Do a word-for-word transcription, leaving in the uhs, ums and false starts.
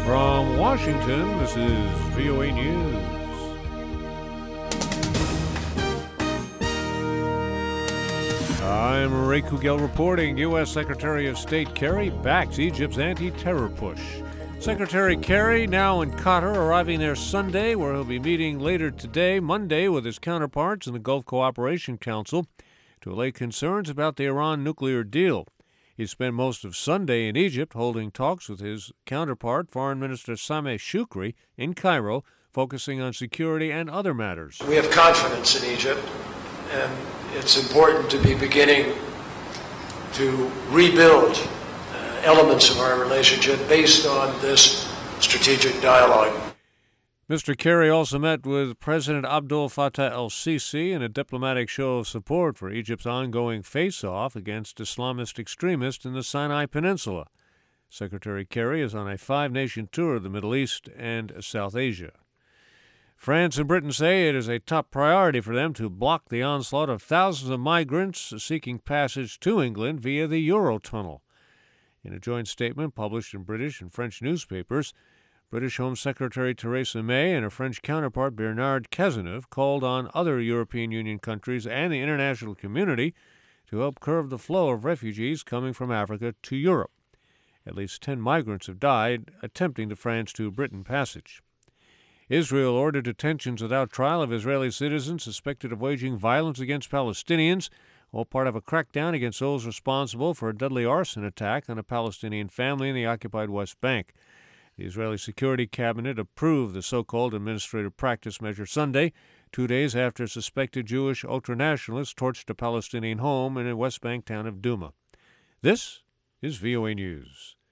From Washington, this is V O A News. I'm Ray Kugel reporting. U S. Secretary of State Kerry backs Egypt's anti-terror push. Secretary Kerry now in Qatar, arriving there Sunday, where he'll be meeting later today, Monday, with his counterparts in the Gulf Cooperation Council to allay concerns about the Iran nuclear deal. He spent most of Sunday in Egypt holding talks with his counterpart, Foreign Minister Sameh Shoukry, in Cairo, focusing on security and other matters. We have confidence in Egypt, and it's important to be beginning to rebuild uh, elements of our relationship based on this strategic dialogue. Mister Kerry also met with President Abdel Fattah el-Sisi in a diplomatic show of support for Egypt's ongoing face-off against Islamist extremists in the Sinai Peninsula. Secretary Kerry is on a five-nation tour of the Middle East and South Asia. France and Britain say it is a top priority for them to block the onslaught of thousands of migrants seeking passage to England via the Eurotunnel. In a joint statement published in British and French newspapers, British Home Secretary Theresa May and her French counterpart Bernard Cazeneuve called on other European Union countries and the international community to help curb the flow of refugees coming from Africa to Europe. At least ten migrants have died attempting the France to Britain passage. Israel ordered detentions without trial of Israeli citizens suspected of waging violence against Palestinians, all part of a crackdown against those responsible for a deadly arson attack on a Palestinian family in the occupied West Bank. The Israeli Security Cabinet approved the so-called administrative practice measure Sunday, two days after suspected Jewish ultranationalists torched a Palestinian home in the West Bank town of Duma. This is V O A News.